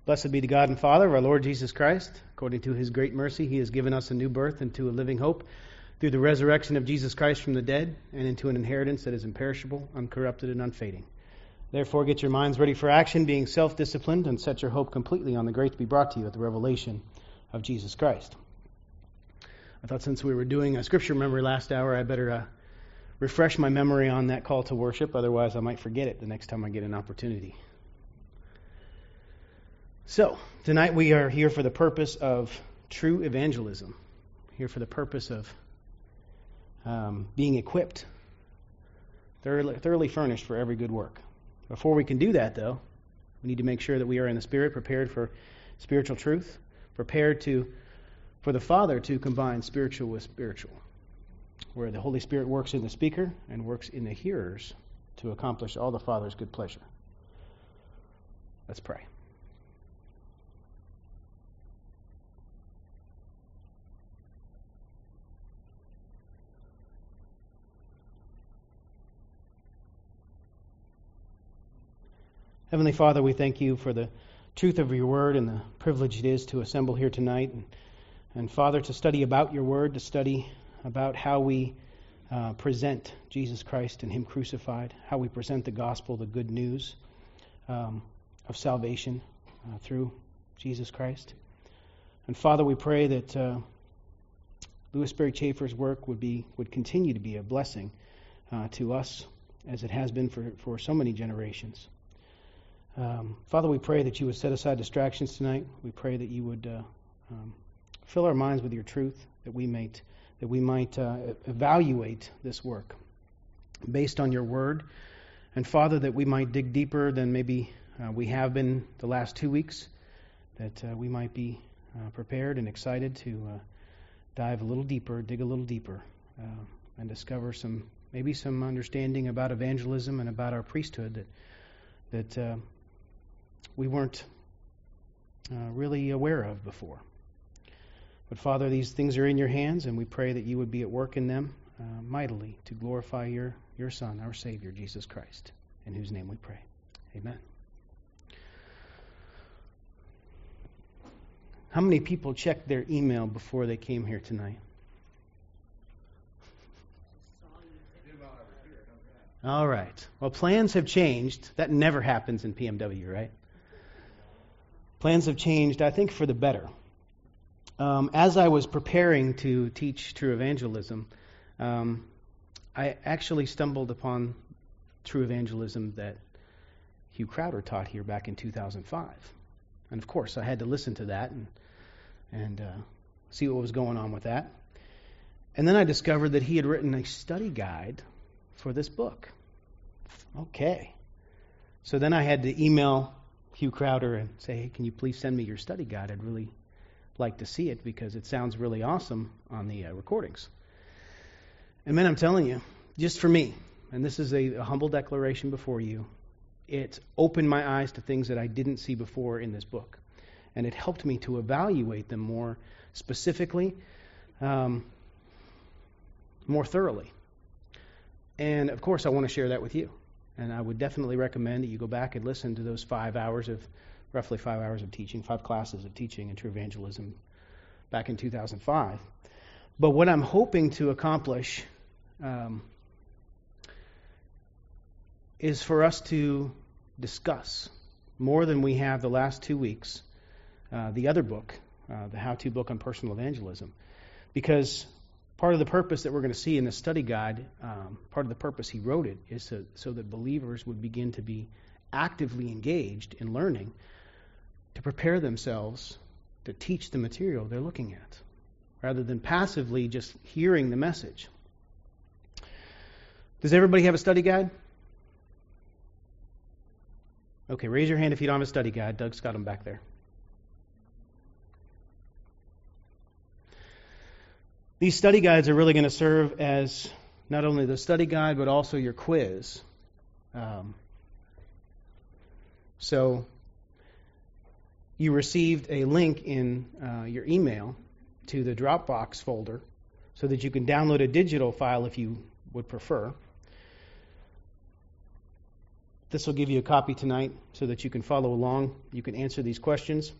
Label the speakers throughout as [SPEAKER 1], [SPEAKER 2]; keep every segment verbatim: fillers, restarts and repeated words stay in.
[SPEAKER 1] Blessed be the God and Father of our Lord Jesus Christ. According to his great mercy, he has given us a new birth into a living hope through the resurrection of Jesus Christ from the dead and into an inheritance that is imperishable, uncorrupted, and unfading. Therefore, get your minds ready for action, being self-disciplined, and set your hope completely on the grace to be brought to you at the revelation of Jesus Christ. I thought since we were doing a scripture memory last hour, I better uh, refresh my memory on that call to worship. Otherwise, I might forget it the next time I get an opportunity. So, tonight we are here for the purpose of true evangelism. Here for the purpose of um, being equipped, thoroughly, thoroughly furnished for every good work. Before we can do that, though, we need to make sure that we are in the Spirit, prepared for spiritual truth, prepared to for the Father to combine spiritual with spiritual, where the Holy Spirit works in the speaker and works in the hearers to accomplish all the Father's good pleasure. Let's pray. Heavenly Father, we thank you for the truth of your word and the privilege it is to assemble here tonight. And, and Father, to study about your word, to study about how we uh, present Jesus Christ and him crucified, how we present the gospel, the good news um, of salvation uh, through Jesus Christ. And Father, we pray that uh, Louis Berry Chafer's work would be would continue to be a blessing uh, to us, as it has been for, for so many generations. Um, Father, we pray that you would set aside distractions tonight. We pray that you would uh, um, fill our minds with your truth, that we might that we might uh, evaluate this work based on your word, and Father, that we might dig deeper than maybe uh, we have been the last two weeks. That uh, we might be uh, prepared and excited to uh, dive a little deeper, dig a little deeper, uh, and discover some maybe some understanding about evangelism and about our priesthood that that. Uh, we weren't uh, really aware of before. But Father, these things are in your hands, and we pray that you would be at work in them uh, mightily to glorify your, your Son, our Savior, Jesus Christ, in whose name we pray. Amen. How many people checked their email before they came here tonight? All right. Well, plans have changed. That never happens in P M W, right? Plans have changed, I think, for the better. Um, as I was preparing to teach true evangelism, um, I actually stumbled upon true evangelism that Hugh Crowder taught here back in two thousand five. And of course, I had to listen to that and, and uh, see what was going on with that. And then I discovered that he had written a study guide for this book. Okay. So then I had to email Hugh Crowder and say, hey, can you please send me your study guide? I'd really like to see it because it sounds really awesome on the uh, recordings. And man, I'm telling you, just for me, and this is a, a humble declaration before you, it opened my eyes to things that I didn't see before in this book. And it helped me to evaluate them more specifically, um, more thoroughly. And of course, I want to share that with you. And I would definitely recommend that you go back and listen to those five hours of, roughly five hours of teaching, five classes of teaching in true evangelism back in two thousand five. But what I'm hoping to accomplish um, is for us to discuss more than we have the last two weeks, uh, the other book, uh, the how-to book on personal evangelism. Because part of the purpose that we're going to see in the study guide, um, part of the purpose he wrote it, is to, so that believers would begin to be actively engaged in learning to prepare themselves to teach the material they're looking at, rather than passively just hearing the message. Does everybody have a study guide? Okay, raise your hand if you don't have a study guide. Doug's got them back there. These study guides are really going to serve as not only the study guide, but also your quiz. Um, so you received a link in uh, your email to the Dropbox folder so that you can download a digital file if you would prefer. This will give you a copy tonight so that you can follow along. You can answer these questions.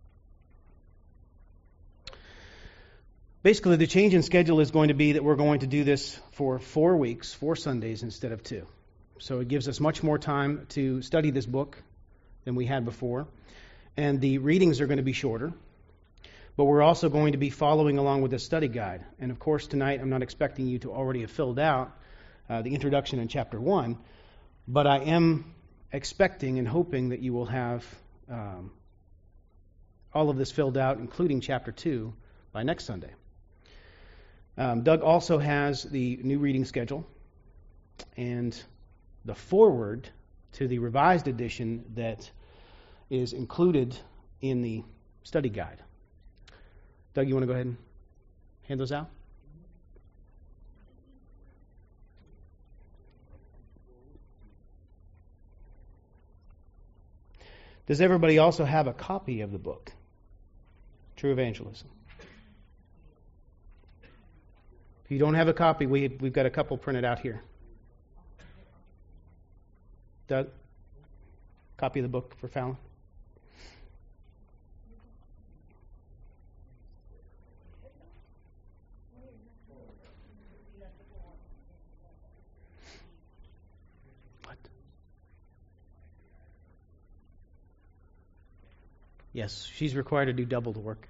[SPEAKER 1] Basically, the change in schedule is going to be that we're going to do this for four weeks, four Sundays instead of two. So it gives us much more time to study this book than we had before. And the readings are going to be shorter. But we're also going to be following along with the study guide. And of course, tonight I'm not expecting you to already have filled out uh, the introduction in chapter one. But I am expecting and hoping that you will have um, all of this filled out, including chapter two, by next Sunday. Um, Doug also has the new reading schedule and the foreword to the revised edition that is included in the study guide. Doug, you want to go ahead and hand those out? Does everybody also have a copy of the book, True Evangelism? If you don't have a copy, we, we've got a couple printed out here. Doug, copy of the book for Fallon? What? Yes, she's required to do double the work.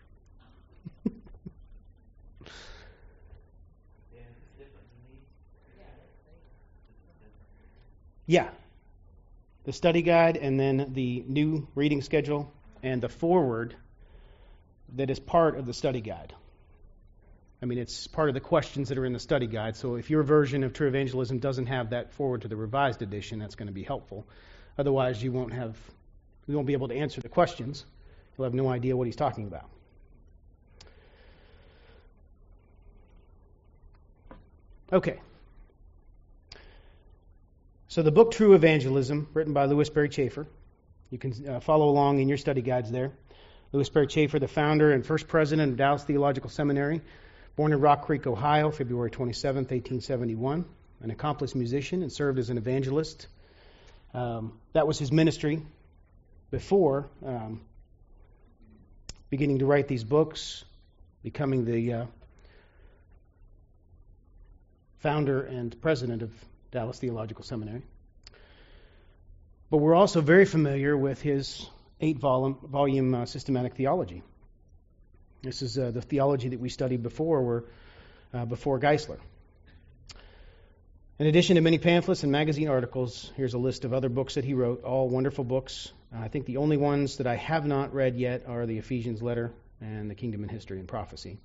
[SPEAKER 1] Yeah. The study guide and then the new reading schedule and the foreword that is part of the study guide. I mean, it's part of the questions that are in the study guide. So if your version of True Evangelism doesn't have that foreword to the revised edition, that's going to be helpful. Otherwise, you won't have, you won't be able to answer the questions. You'll have no idea what he's talking about. Okay. So the book True Evangelism, written by Lewis Berry Chafer. You can uh, follow along in your study guides there. Lewis Berry Chafer, the founder and first president of Dallas Theological Seminary, born in Rock Creek, Ohio, February twenty-seventh, eighteen seventy-one, an accomplished musician and served as an evangelist. Um, that was his ministry before um, beginning to write these books, becoming the uh, founder and president of Dallas Theological Seminary. But we're also very familiar with his eight-volume volume, uh, systematic theology. This is uh, the theology that we studied before, were, uh, before Geisler. In addition to many pamphlets and magazine articles, here's a list of other books that he wrote, all wonderful books. Uh, I think the only ones that I have not read yet are the Ephesians letter and the Kingdom in History and Prophecy.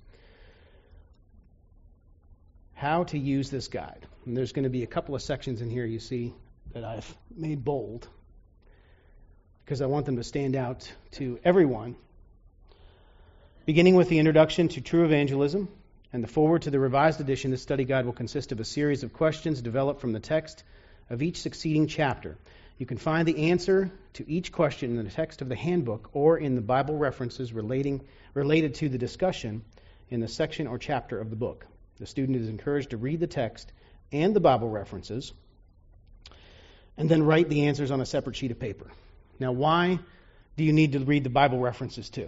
[SPEAKER 1] How to use this guide. And there's going to be a couple of sections in here you see that I've made bold because I want them to stand out to everyone. Beginning with the introduction to True Evangelism and the foreword to the revised edition, this study guide will consist of a series of questions developed from the text of each succeeding chapter. You can find the answer to each question in the text of the handbook or in the Bible references relating related to the discussion in the section or chapter of the book. The student is encouraged to read the text and the Bible references and then write the answers on a separate sheet of paper. Now, why do you need to read the Bible references too?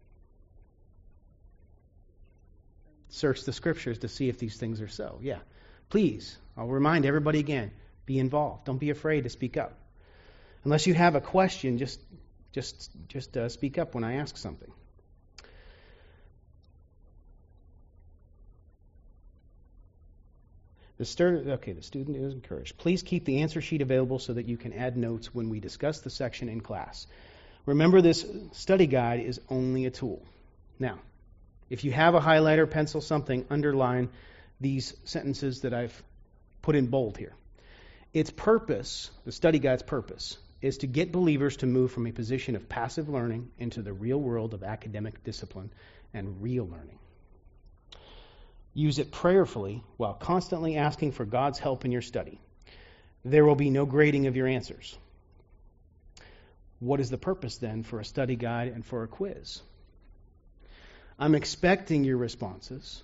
[SPEAKER 1] Search the scriptures to see if these things are so. Yeah. Please, I'll remind everybody again, be involved. Don't be afraid to speak up. Unless you have a question, just just just uh, speak up when I ask something. The stur- okay, the student is encouraged. Please keep the answer sheet available so that you can add notes when we discuss the section in class. Remember, this study guide is only a tool. Now, if you have a highlighter, pencil, something, underline these sentences that I've put in bold here. Its purpose, the study guide's purpose, is to get believers to move from a position of passive learning into the real world of academic discipline and real learning. Use it prayerfully while constantly asking for God's help in your study. There will be no grading of your answers. What is the purpose then for a study guide and for a quiz? I'm expecting your responses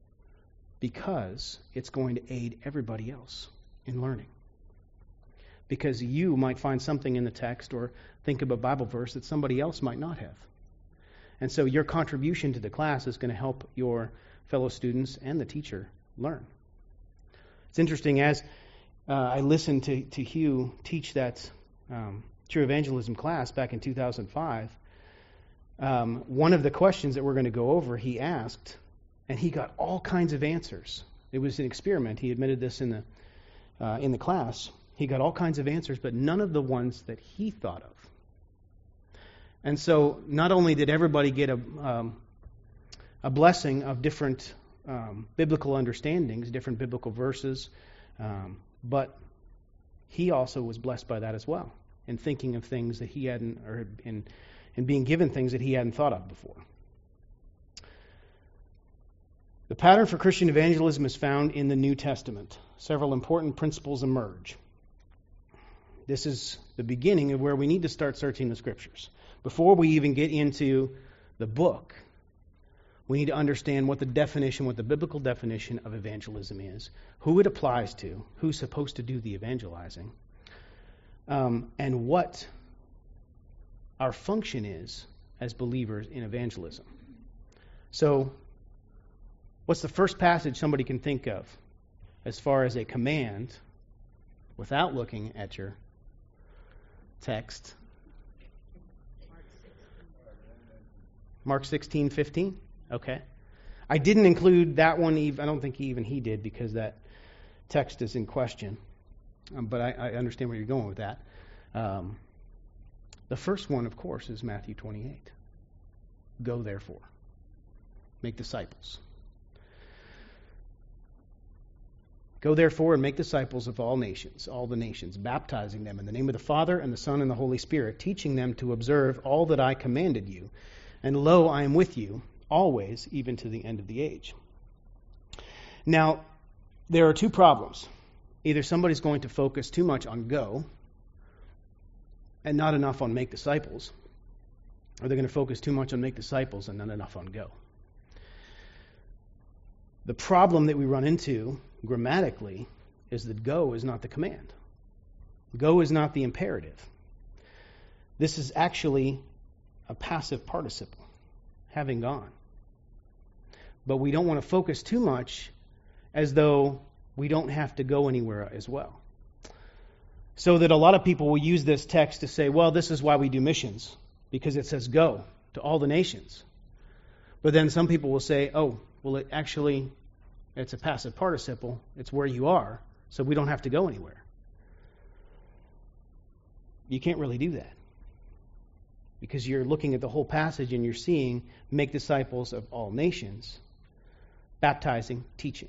[SPEAKER 1] because it's going to aid everybody else in learning. because you might find something in the text or think of a Bible verse that somebody else might not have. And so your contribution to the class is going to help your fellow students and the teacher learn. It's interesting, as uh, I listened to, to Hugh teach that um, True Evangelism class back in two thousand five, um, one of the questions that we're going to go over, he asked, and he got all kinds of answers. It was an experiment. He admitted this in the uh, in the class. He got all kinds of answers, but none of the ones that he thought of. And so not only did everybody get a, um, a blessing of different um, biblical understandings, different biblical verses, um, but he also was blessed by that as well, in thinking of things that he hadn't, or in, in being given things that he hadn't thought of before. The pattern for Christian evangelism is found in the New Testament. Several important principles emerge. This is the beginning of where we need to start searching the Scriptures. Before we even get into the book, we need to understand what the definition, what the biblical definition of evangelism is, who it applies to, who's supposed to do the evangelizing, um, and what our function is as believers in evangelism. So, what's the first passage somebody can think of as far as a command without looking at your text? Mark sixteen fifteen? Okay. I didn't include that one. Even, I don't think even he did, because that text is in question. Um, but I, I understand where you're going with that. Um, the first one, of course, is Matthew twenty-eight. Go therefore. Make disciples. Go therefore and make disciples of all nations, all the nations, baptizing them in the name of the Father and the Son and the Holy Spirit, teaching them to observe all that I commanded you. And lo, I am with you always, even to the end of the age. Now, there are two problems. Either somebody's going to focus too much on go and not enough on make disciples, or they're going to focus too much on make disciples and not enough on go. The problem that we run into grammatically is that go is not the command. Go is not the imperative. This is actually a passive participle, having gone. But we don't want to focus too much as though we don't have to go anywhere as well. So that a lot of people will use this text to say, well, this is why we do missions, because it says go to all the nations. But then some people will say, oh, well, it actually, it's a passive participle. It's where you are, so we don't have to go anywhere. You can't really do that, because you're looking at the whole passage and you're seeing make disciples of all nations, baptizing, teaching.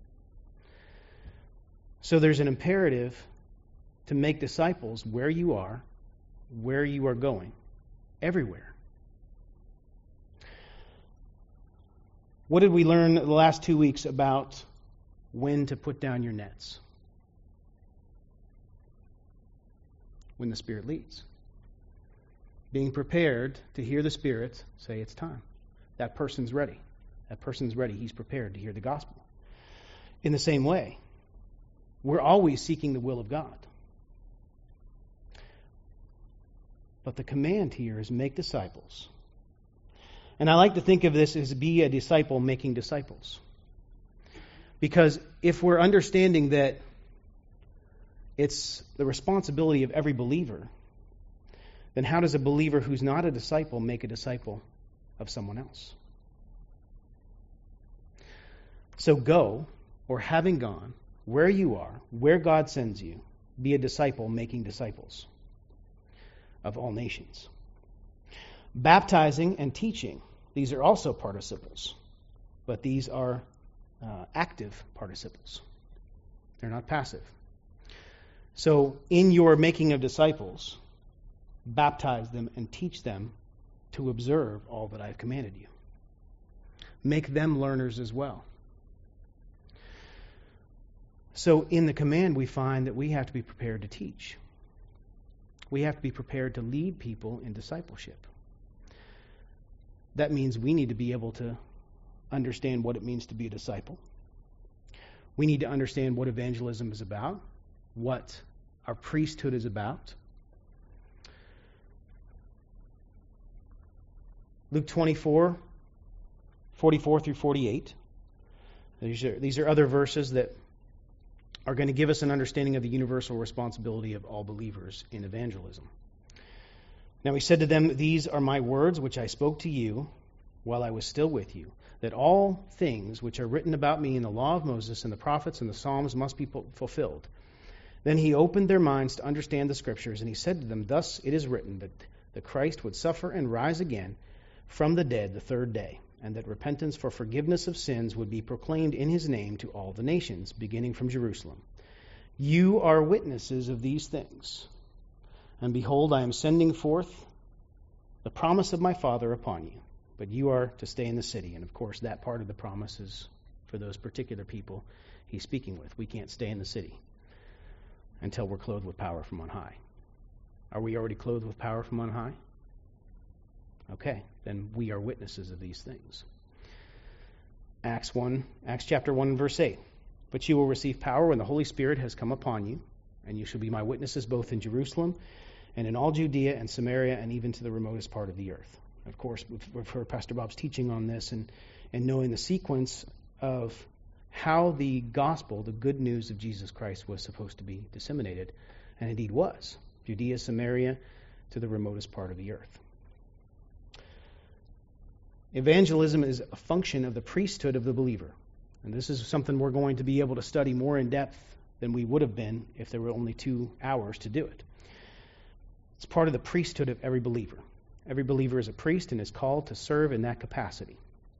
[SPEAKER 1] So there's an imperative to make disciples where you are, where you are going, everywhere. What did we learn the last two weeks about when to put down your nets? When the Spirit leads. Being prepared to hear the Spirit say it's time. That person's ready. That person's ready. He's prepared to hear the gospel. In the same way, we're always seeking the will of God. But the command here is make disciples. And I like to think of this as be a disciple making disciples. Because if we're understanding that it's the responsibility of every believer, then how does a believer who's not a disciple make a disciple of someone else? So go, or having gone, where you are, where God sends you, be a disciple making disciples of all nations. Baptizing and teaching, these are also participles, but these are uh, active participles. They're not passive. So in your making of disciples, baptize them and teach them to observe all that I've commanded you. Make them learners as well. So in the command we find that we have to be prepared to teach. We have to be prepared to lead people in discipleship. That means we need to be able to understand what it means to be a disciple. We need to understand what evangelism is about, what our priesthood is about. Luke twenty-four, forty-four through forty-eight. These are, these are other verses that are going to give us an understanding of the universal responsibility of all believers in evangelism. Now he said to them, "These are my words which I spoke to you while I was still with you, that all things which are written about me in the law of Moses and the prophets and the Psalms must be fulfilled." Then he opened their minds to understand the Scriptures, and he said to them, "Thus it is written that the Christ would suffer and rise again from the dead the third day, and that repentance for forgiveness of sins would be proclaimed in his name to all the nations, beginning from Jerusalem. You are witnesses of these things. And behold, I am sending forth the promise of my Father upon you, but you are to stay in the city." And of course, that part of the promise is for those particular people he's speaking with. We can't stay in the city until we're clothed with power from on high. Are we already clothed with power from on high? Okay, then we are witnesses of these things. Acts one, Acts chapter one, verse eight. "But you will receive power when the Holy Spirit has come upon you, and you shall be my witnesses both in Jerusalem and in all Judea and Samaria and even to the remotest part of the earth." Of course, we've heard Pastor Bob's teaching on this and, and knowing the sequence of how the gospel, the good news of Jesus Christ, was supposed to be disseminated, and indeed was. Judea, Samaria, to the remotest part of the earth. Evangelism is a function of the priesthood of the believer. And this is something we're going to be able to study more in depth than we would have been if there were only two hours to do it. It's part of the priesthood of every believer. Every believer is a priest and is called to serve in that capacity.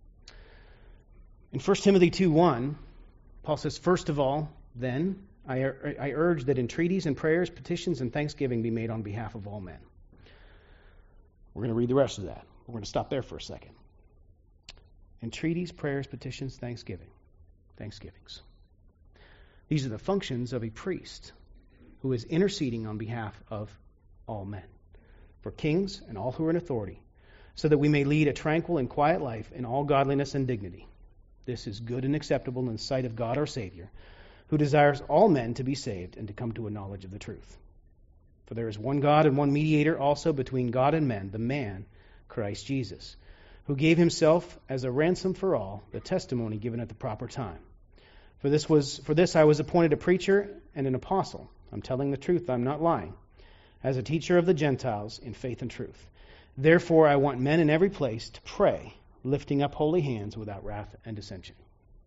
[SPEAKER 1] In First Timothy two one, Paul says, "First of all, then, I, I urge that entreaties and prayers, petitions and thanksgiving be made on behalf of all men." We're going to read the rest of that. We're going to stop there for a second. Entreaties, prayers, petitions, thanksgiving. Thanksgivings. These are the functions of a priest who is interceding on behalf of all men, for kings and all who are in authority, so that we may lead a tranquil and quiet life in all godliness and dignity. This is good and acceptable in the sight of God our Savior, who desires all men to be saved and to come to a knowledge of the truth. For there is one God and one mediator also between God and men, the man, Christ Jesus, who gave himself as a ransom for all, the testimony given at the proper time. For this was for this I was appointed a preacher and an apostle. I'm telling the truth, I'm not lying. As a teacher of the Gentiles in faith and truth. Therefore I want men in every place to pray, lifting up holy hands without wrath and dissension.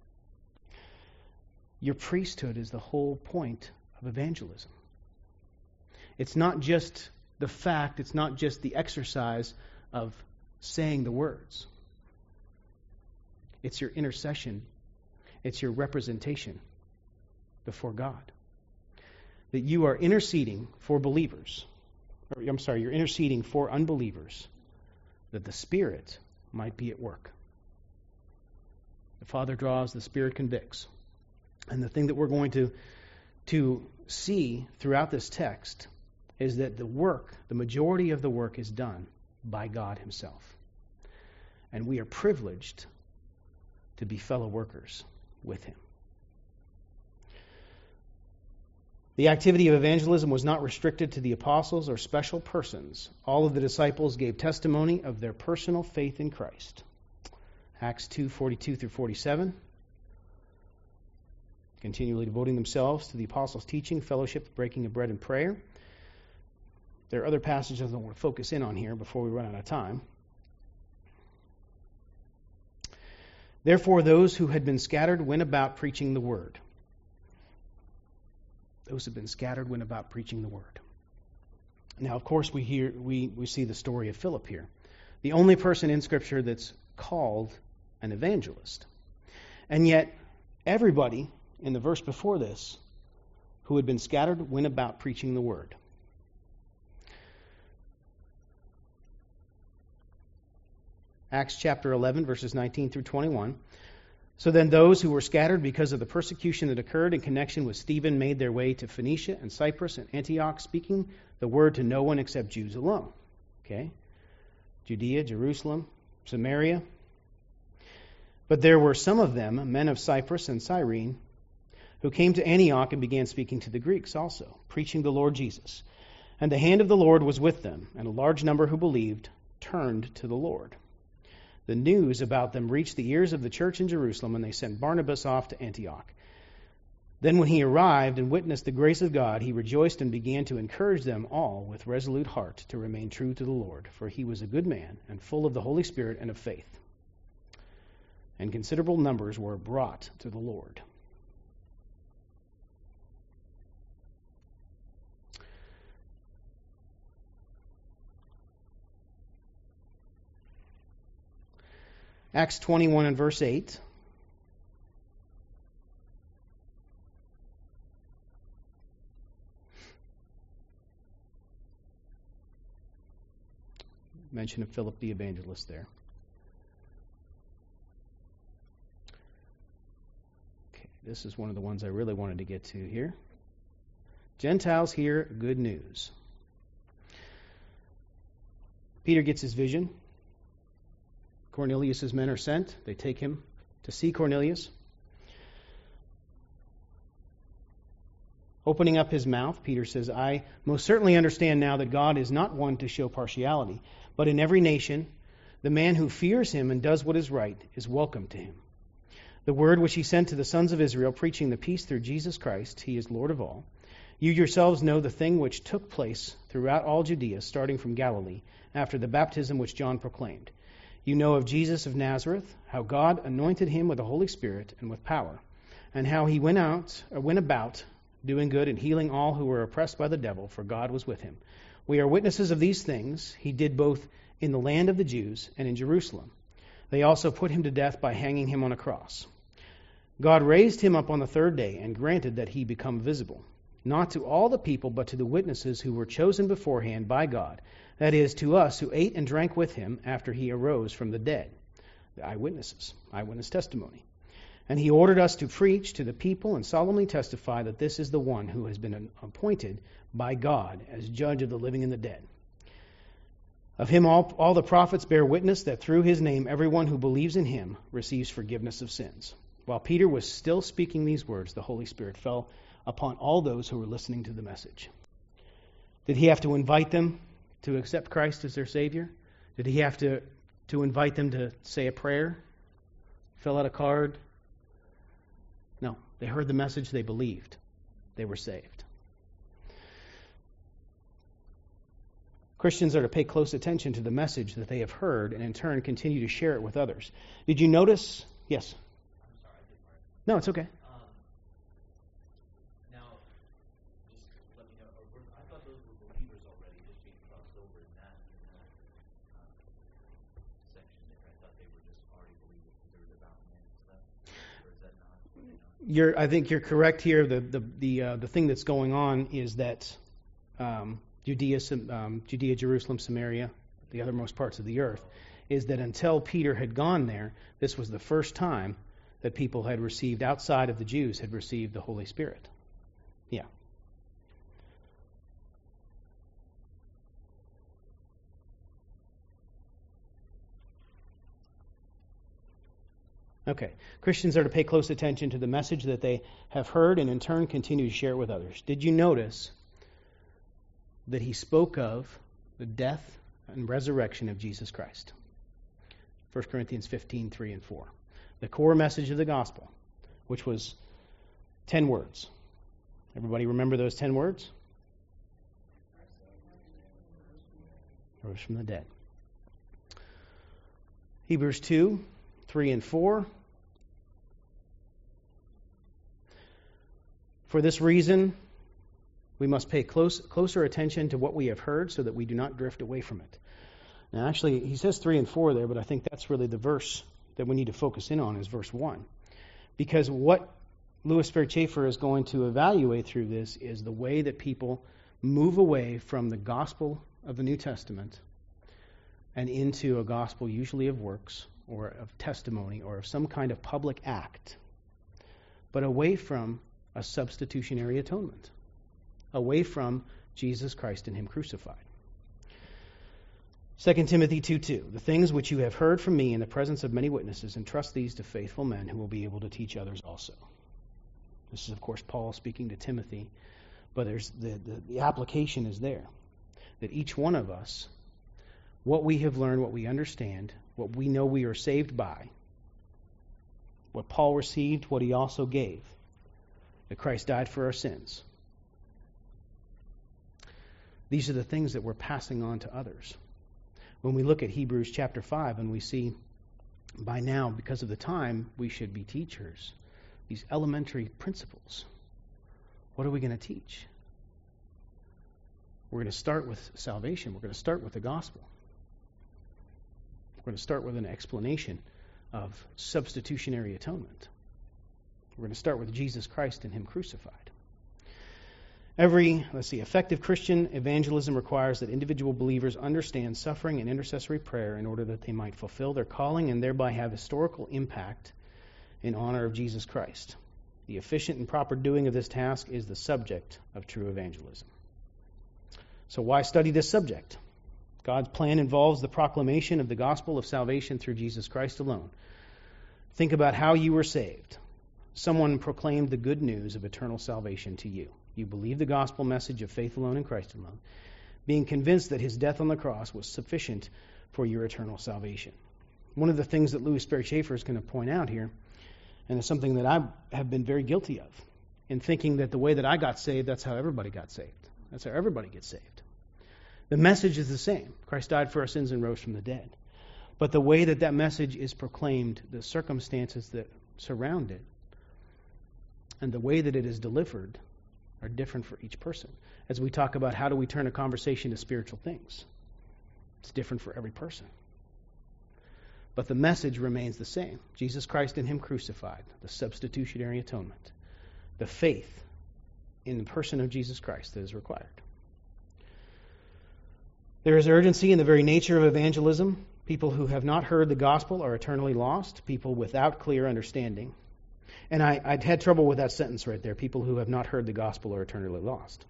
[SPEAKER 1] Your priesthood is the whole point of evangelism. It's not just the fact, it's not just the exercise of saying the words. It's your intercession. It's your representation before God. That you are interceding for believers. Or, I'm sorry, you're interceding for unbelievers, that the Spirit might be at work. The Father draws, the Spirit convicts. And the thing that we're going to, to see throughout this text is that the work, the majority of the work is done by God himself. And we are privileged to be fellow workers with him. The activity of evangelism was not restricted to the apostles or special persons. All of the disciples gave testimony of their personal faith in Christ. Acts two forty-two through forty-seven. Continually devoting themselves to the apostles' teaching, fellowship, the breaking of bread, and prayer. There are other passages I want to focus in on here before we run out of time. Therefore, those who had been scattered went about preaching the word. Those who have been scattered went about preaching the word. Now, of course, we hear we, we see the story of Philip here. The only person in Scripture that's called an evangelist. And yet, everybody in the verse before this who had been scattered went about preaching the word. Acts chapter eleven, verses nineteen through twenty-one. So then those who were scattered because of the persecution that occurred in connection with Stephen made their way to Phoenicia and Cyprus and Antioch, speaking the word to no one except Jews alone. Okay? Judea, Jerusalem, Samaria. But there were some of them, men of Cyprus and Cyrene, who came to Antioch and began speaking to the Greeks also, preaching the Lord Jesus. And the hand of the Lord was with them, and a large number who believed turned to the Lord. The news about them reached the ears of the church in Jerusalem, and they sent Barnabas off to Antioch. Then when he arrived and witnessed the grace of God, he rejoiced and began to encourage them all with resolute heart to remain true to the Lord, for he was a good man and full of the Holy Spirit and of faith. And considerable numbers were brought to the Lord. Acts twenty-one and verse eight. Mention of Philip the evangelist there. Okay, this is one of the ones I really wanted to get to here. Gentiles hear good news. Peter gets his vision. Cornelius' men are sent. They take him to see Cornelius. Opening up his mouth, Peter says, I most certainly understand now that God is not one to show partiality, but in every nation, the man who fears him and does what is right is welcome to him. The word which he sent to the sons of Israel, preaching the peace through Jesus Christ, he is Lord of all. You yourselves know the thing which took place throughout all Judea, starting from Galilee, after the baptism which John proclaimed. You know of Jesus of Nazareth, how God anointed him with the Holy Spirit and with power, and how he went out, or went about, doing good and healing all who were oppressed by the devil, for God was with him. We are witnesses of these things he did both in the land of the Jews and in Jerusalem. They also put him to death by hanging him on a cross. God raised him up on the third day and granted that he become visible, not to all the people, but to the witnesses who were chosen beforehand by God, that is, to us who ate and drank with him after he arose from the dead. The eyewitnesses, eyewitness testimony. And he ordered us to preach to the people and solemnly testify that this is the one who has been appointed by God as judge of the living and the dead. Of him all, all the prophets bear witness that through his name everyone who believes in him receives forgiveness of sins. While Peter was still speaking these words, the Holy Spirit fell upon all those who were listening to the message. Did he have to invite them to accept Christ as their Savior? Did he have to, to invite them to say a prayer? Fill out a card? No. They heard the message, they believed. They were saved. Christians are to pay close attention to the message that they have heard and in turn continue to share it with others. Did you notice? Yes?
[SPEAKER 2] I'm sorry, I did part.
[SPEAKER 1] No, it's okay.
[SPEAKER 2] Um, now, just let me know. I thought those were believers already, just being crossed over in that, in that uh, section there. I thought they were just already believers because they were devout men and stuff. Or is that not?
[SPEAKER 1] You're, I think you're correct here. The the the uh, the thing that's going on is that um, Judea, um, Judea, Jerusalem, Samaria, the othermost parts of the earth, is that until Peter had gone there, this was the first time that people had received, outside of the Jews, had received the Holy Spirit. Yeah. Okay. Christians are to pay close attention to the message that they have heard and in turn continue to share it with others. Did you notice that he spoke of the death and resurrection of Jesus Christ? First Corinthians fifteen, three and four. The core message of the gospel, which was ten words. Everybody remember those ten words? Rose from the dead. Hebrews two, three and four. For this reason, we must pay close, closer attention to what we have heard so that we do not drift away from it. Now, actually, he says three and four there, but I think that's really the verse that we need to focus in on is verse one. Because what Louis Sperry Chafer is going to evaluate through this is the way that people move away from the gospel of the New Testament and into a gospel usually of works or of testimony or of some kind of public act, but away from a substitutionary atonement, away from Jesus Christ and him crucified. Second Timothy two two, the things which you have heard from me in the presence of many witnesses, entrust these to faithful men who will be able to teach others also. This is, of course, Paul speaking to Timothy, but there's the, the, the application is there. That each one of us, what we have learned, what we understand, what we know we are saved by, what Paul received, what he also gave, that Christ died for our sins. These are the things that we're passing on to others. When we look at Hebrews chapter five and we see by now, because of the time, we should be teachers. These elementary principles. What are we going to teach? We're going to start with salvation. We're going to start with the gospel. We're going to start with an explanation of substitutionary atonement. We're going to start with Jesus Christ and Him crucified. Every, let's see, effective Christian evangelism requires that individual believers understand suffering and intercessory prayer in order that they might fulfill their calling and thereby have historical impact in honor of Jesus Christ. The efficient and proper doing of this task is the subject of true evangelism. So why study this subject? God's plan involves the proclamation of the gospel of salvation through Jesus Christ alone. Think about how you were saved. Someone proclaimed the good news of eternal salvation to you. You believe the gospel message of faith alone in Christ alone, being convinced that His death on the cross was sufficient for your eternal salvation. One of the things that Louis Sperry Chafer is going to point out here, and it's something that I have been very guilty of, in thinking that the way that I got saved, that's how everybody got saved. That's how everybody gets saved. The message is the same. Christ died for our sins and rose from the dead. But the way that that message is proclaimed, the circumstances that surround it, and the way that it is delivered are different for each person. As we talk about how do we turn a conversation to spiritual things, it's different for every person. But the message remains the same. Jesus Christ and Him crucified, the substitutionary atonement, the faith in the person of Jesus Christ that is required. There is urgency in the very nature of evangelism. People who have not heard the gospel are eternally lost, people without clear understanding. And I, I'd had trouble with that sentence right there. People who have not heard the gospel are eternally lost.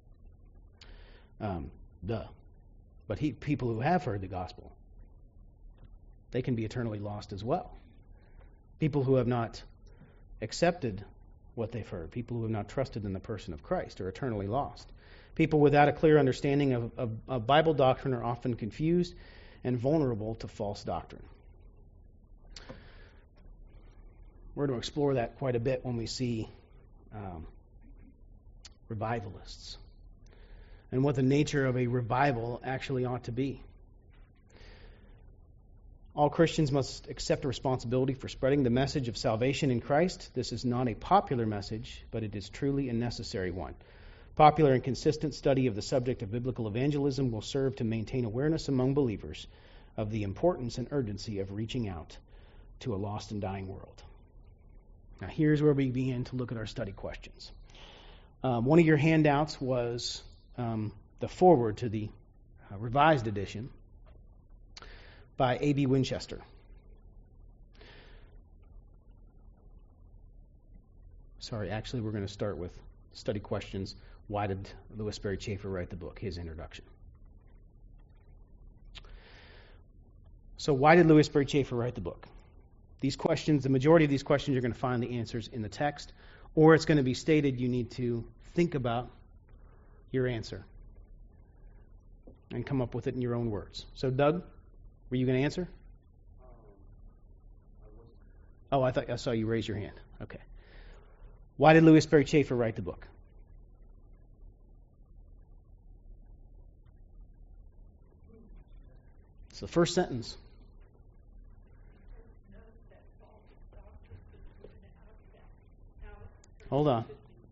[SPEAKER 1] Um, duh. But he, people who have heard the gospel, they can be eternally lost as well. People who have not accepted what they've heard, people who have not trusted in the person of Christ, are eternally lost. People without a clear understanding of, of, of Bible doctrine are often confused and vulnerable to false doctrine. We're going to explore that quite a bit when we see um, revivalists and what the nature of a revival actually ought to be. All Christians must accept responsibility for spreading the message of salvation in Christ. This is not a popular message, but it is truly a necessary one. Popular and consistent study of the subject of biblical evangelism will serve to maintain awareness among believers of the importance and urgency of reaching out to a lost and dying world. Now, here's where we begin to look at our study questions. Um, one of your handouts was um, the foreword to the uh, revised edition by A B Winchester. Sorry, actually, we're going to start with study questions. Why did Louis Sperry Chafer write the book? His introduction. So why did Louis Sperry Chafer write the book? These questions, the majority of these questions, you're going to find the answers in the text, or it's going to be stated you need to think about your answer and come up with it in your own words. So, Doug, were you going to answer? Um, I oh, I thought I saw you raise your hand. Okay. Why did Louis Sperry Chafer write the book? It's the first sentence. Hold on.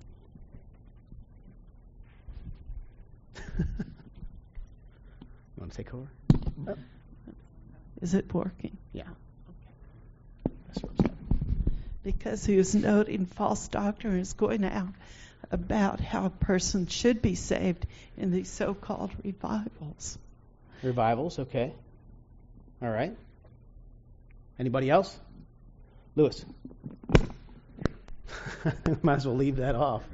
[SPEAKER 1] You want to take over? Oh.
[SPEAKER 3] Is it working?
[SPEAKER 1] Yeah.
[SPEAKER 3] Okay. Because he was noting false doctrine is going out about how a person should be saved in these so-called revivals.
[SPEAKER 1] Revivals, okay. All right. Anybody else? Lewis. Might as well leave that off.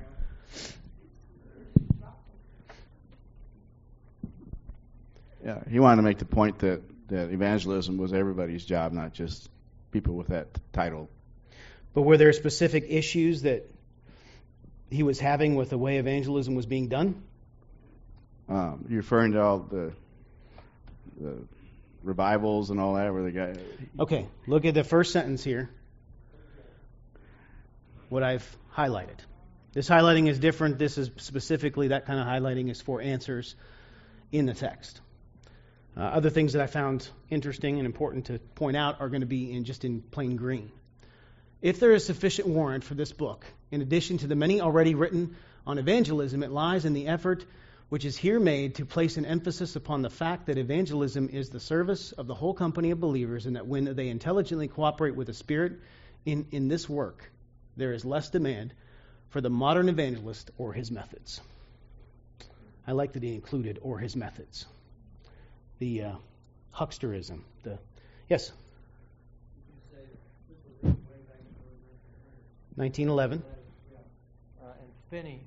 [SPEAKER 4] Yeah, he wanted to make the point that, that evangelism was everybody's job, not just people with that title.
[SPEAKER 1] But were there specific issues that he was having with the way evangelism was being done?
[SPEAKER 4] Um, you're referring to all the, the revivals and all that, where the guy.
[SPEAKER 1] Okay, look at the first sentence here. What I've highlighted. This highlighting is different. This is specifically, that kind of highlighting is for answers in the text. Uh, other things that I found interesting and important to point out are going to be in just in plain green. If there is sufficient warrant for this book, in addition to the many already written on evangelism, it lies in the effort which is here made to place an emphasis upon the fact that evangelism is the service of the whole company of believers, and that when they intelligently cooperate with the Spirit in, in this work, there is less demand for the modern evangelist or his methods. I like that he included or his methods. The uh, hucksterism. The yes. nineteen eleven.
[SPEAKER 5] Uh, and Finney.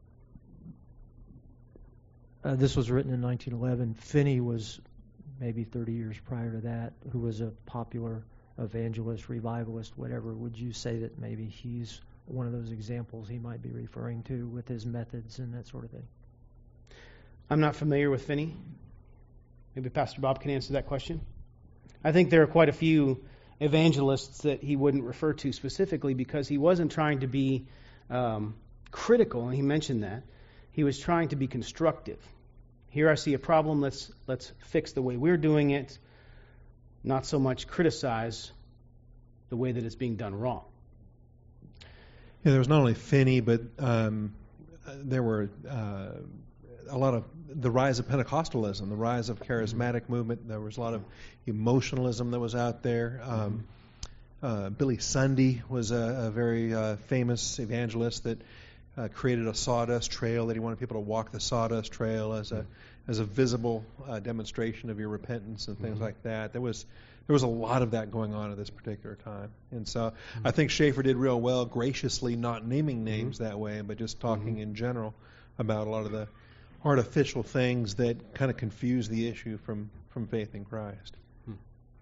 [SPEAKER 5] Uh, this was written in nineteen eleven. Finney was maybe thirty years prior to that, who was a popular evangelist, revivalist, whatever. Would you say that maybe he's one of those examples he might be referring to with his methods and that sort of thing?
[SPEAKER 1] I'm not familiar with Finney. Maybe Pastor Bob can answer that question. I think there are quite a few evangelists that he wouldn't refer to specifically because he wasn't trying to be um, critical, and he mentioned that. He was trying to be constructive. Here I see a problem, let's let's fix the way we're doing it, not so much criticize the way that it's being done wrong.
[SPEAKER 6] Yeah, there was not only Finney, but um, there were uh, a lot of the rise of Pentecostalism, the rise of charismatic movement. There was a lot of emotionalism that was out there. Um, uh, Billy Sunday was a, a very uh, famous evangelist that uh, created a sawdust trail, that he wanted people to walk the sawdust trail as a as a visible uh, demonstration of your repentance and things mm-hmm. like that. There was there was a lot of that going on at this particular time, and so mm-hmm. I think Schaeffer did real well, graciously not naming names mm-hmm. that way, but just talking mm-hmm. in general about a lot of the artificial things that kind of confuse the issue from, from faith in Christ.
[SPEAKER 1] Hmm.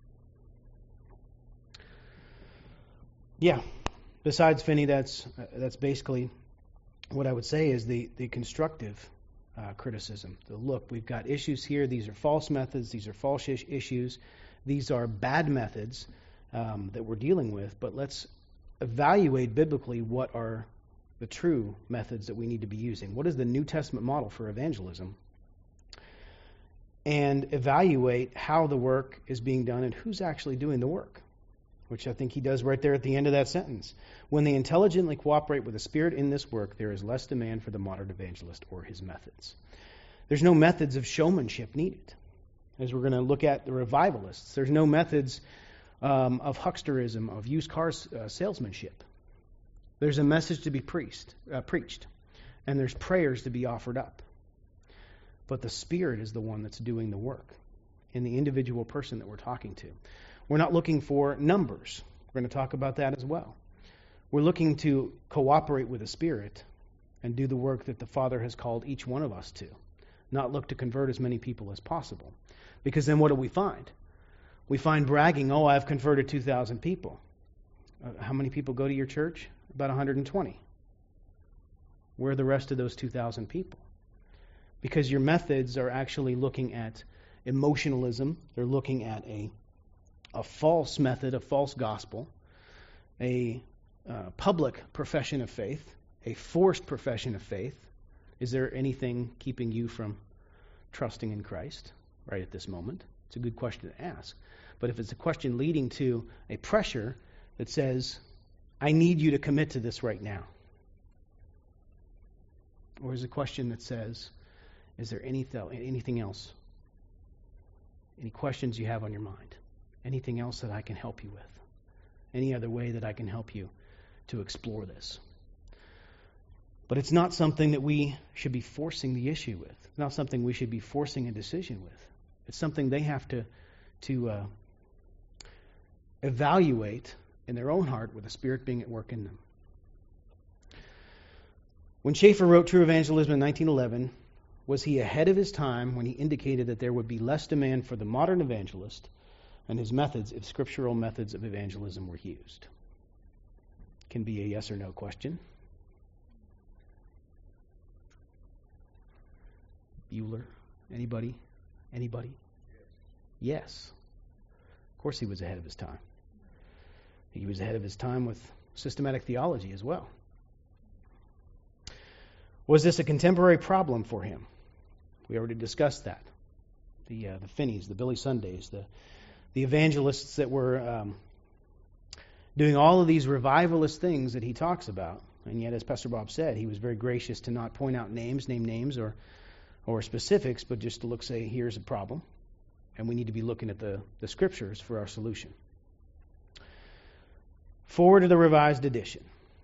[SPEAKER 1] Yeah. Besides Finney, that's uh, that's basically what I would say is the, the constructive uh, criticism. The look, we've got issues here. These are false methods. These are false ish- issues. These are bad methods um, that we're dealing with. But let's evaluate biblically what are the true methods that we need to be using. What is the New Testament model for evangelism? And evaluate how the work is being done and who's actually doing the work, which I think he does right there at the end of that sentence. When they intelligently cooperate with the Spirit in this work, there is less demand for the modern evangelist or his methods. There's no methods of showmanship needed. As we're going to look at the revivalists, there's no methods um, of hucksterism, of used car uh, salesmanship. There's a message to be preached, uh, preached, and there's prayers to be offered up. But the Spirit is the one that's doing the work in the individual person that we're talking to. We're not looking for numbers. We're going to talk about that as well. We're looking to cooperate with the Spirit and do the work that the Father has called each one of us to, not look to convert as many people as possible. Because then what do we find? We find bragging, oh, I've converted two thousand people. Uh, how many people go to your church? About one hundred twenty. Where are the rest of those two thousand people? Because your methods are actually looking at emotionalism. They're looking at a, a false method, a false gospel, a uh, public profession of faith, a forced profession of faith. Is there anything keeping you from trusting in Christ right at this moment? It's a good question to ask. But if it's a question leading to a pressure that says, I need you to commit to this right now. Or is it a question that says, is there anything, anything else? Any questions you have on your mind? Anything else that I can help you with? Any other way that I can help you to explore this? But it's not something that we should be forcing the issue with. It's not something we should be forcing a decision with. It's something they have to, to uh, evaluate in their own heart with the Spirit being at work in them. When Schaeffer wrote True Evangelism in nineteen eleven, was he ahead of his time when he indicated that there would be less demand for the modern evangelist and his methods if scriptural methods of evangelism were used? Can be a yes or no question. Bueller? Anybody? Anybody? Yes. Of course he was ahead of his time. He was ahead of his time with systematic theology as well. Was this a contemporary problem for him? We already discussed that. The uh, the Finneys, the Billy Sundays, the the evangelists that were um, doing all of these revivalist things that he talks about. And yet, as Pastor Bob said, he was very gracious to not point out names, name names, or or specifics, but just to look, say, here's a problem, and we need to be looking at the, the scriptures for our solution. Forward to the Revised Edition.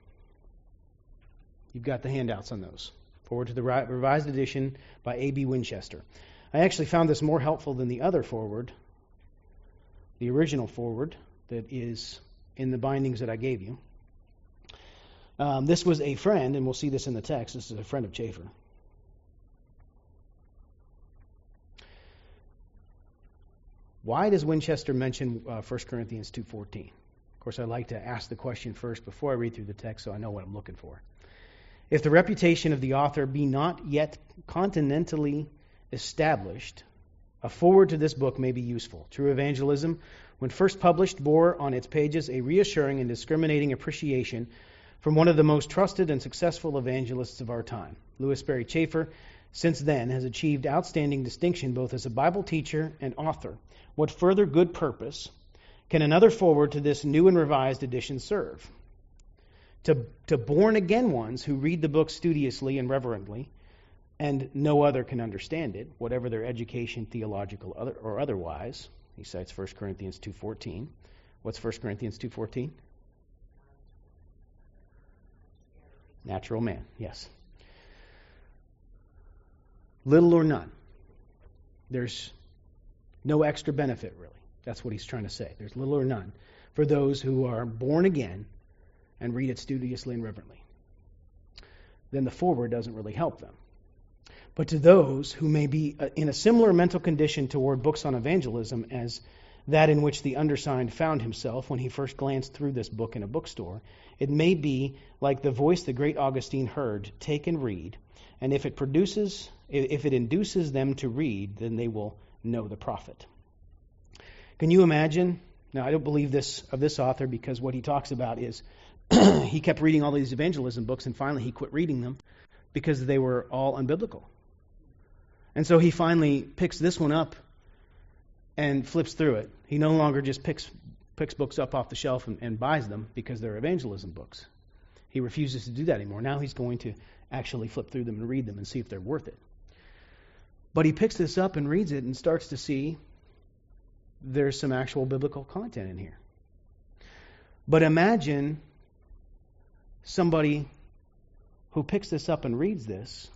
[SPEAKER 1] You've got the handouts on those. Forward to the Revised Edition by A B Winchester. I actually found this more helpful than the other forward, the original forward that is in the bindings that I gave you. Um, this was a friend, and we'll see this in the text. This is a friend of Chafer. Why does Winchester mention uh, First Corinthians two fourteen? Of course, I like to ask the question first before I read through the text so I know what I'm looking for. If the reputation of the author be not yet continentally established, a forward to this book may be useful. True Evangelism, when first published, bore on its pages a reassuring and discriminating appreciation from one of the most trusted and successful evangelists of our time. Lewis Sperry Chafer, since then, has achieved outstanding distinction both as a Bible teacher and author. What further good purpose can another forward to this new and revised edition serve? To, to born-again ones who read the book studiously and reverently, and no other can understand it, whatever their education, theological other, or otherwise. He cites First Corinthians two fourteen. What's First Corinthians two fourteen? Natural man, yes. Little or none. There's no extra benefit, really. That's what he's trying to say. There's little or none for those who are born again and read it studiously and reverently. Then the forward doesn't really help them. But to those who may be in a similar mental condition toward books on evangelism as that in which the undersigned found himself when he first glanced through this book in a bookstore, it may be like the voice the great Augustine heard, take and read, and if it produces, if it induces them to read, then they will know the prophet. Can you imagine? Now, I don't believe this of this author because what he talks about is he kept reading all these evangelism books and finally he quit reading them because they were all unbiblical. And so he finally picks this one up and flips through it. He no longer just picks picks books up off the shelf and, and buys them because they're evangelism books. He refuses to do that anymore. Now he's going to actually flip through them and read them and see if they're worth it. But he picks this up and reads it and starts to see there's some actual biblical content in here. But imagine somebody who picks this up and reads this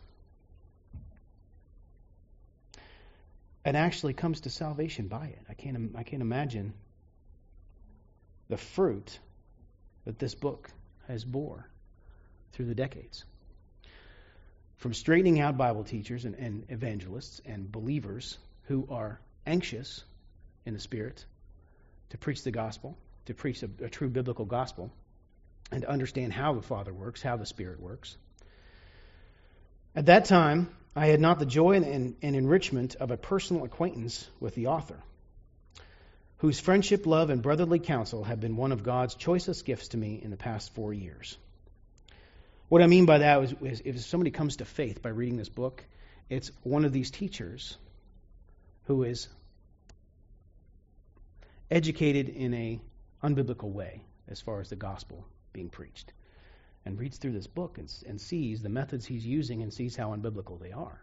[SPEAKER 1] and actually comes to salvation by it. I can't I can't imagine the fruit that this book has bore through the decades. From straightening out Bible teachers and, and evangelists and believers who are anxious in the Spirit to preach the gospel, to preach a, a true biblical gospel, and to understand how the Father works, how the Spirit works. At that time, I had not the joy and, and, and enrichment of a personal acquaintance with the author, whose friendship, love, and brotherly counsel have been one of God's choicest gifts to me in the past four years. What I mean by that is, is if somebody comes to faith by reading this book, it's one of these teachers who is educated in a unbiblical way as far as the gospel being preached, and reads through this book and, and sees the methods he's using and sees how unbiblical they are.